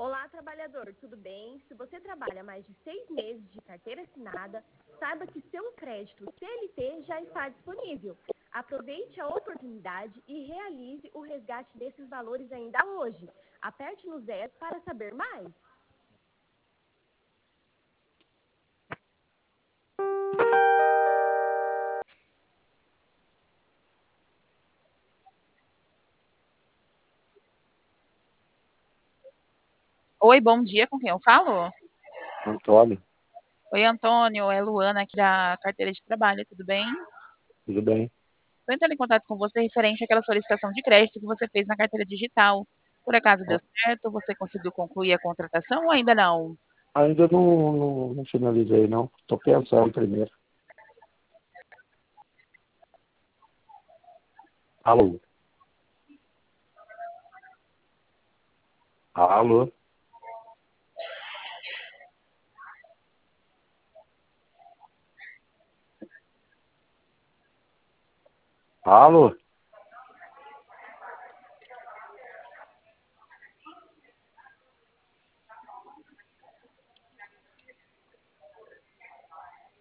Olá, trabalhador, tudo bem? Se você trabalha mais de 6 meses de carteira assinada, saiba que seu crédito CLT já está disponível. Aproveite a oportunidade e realize o resgate desses valores ainda hoje. Aperte no 0 para saber mais. Oi, bom dia, com quem eu falo? Antônio, Oi, Antônio, é Luana aqui da carteira de trabalho, tudo bem? tudo bem? Estou entrando em contato com você referente àquela solicitação de crédito que você fez na carteira digital. Por acaso deu Ó, certo? Você conseguiu concluir a contratação ou ainda não? ainda não finalizei, não. Estou pensando primeiro. Alô? Alô? Alô?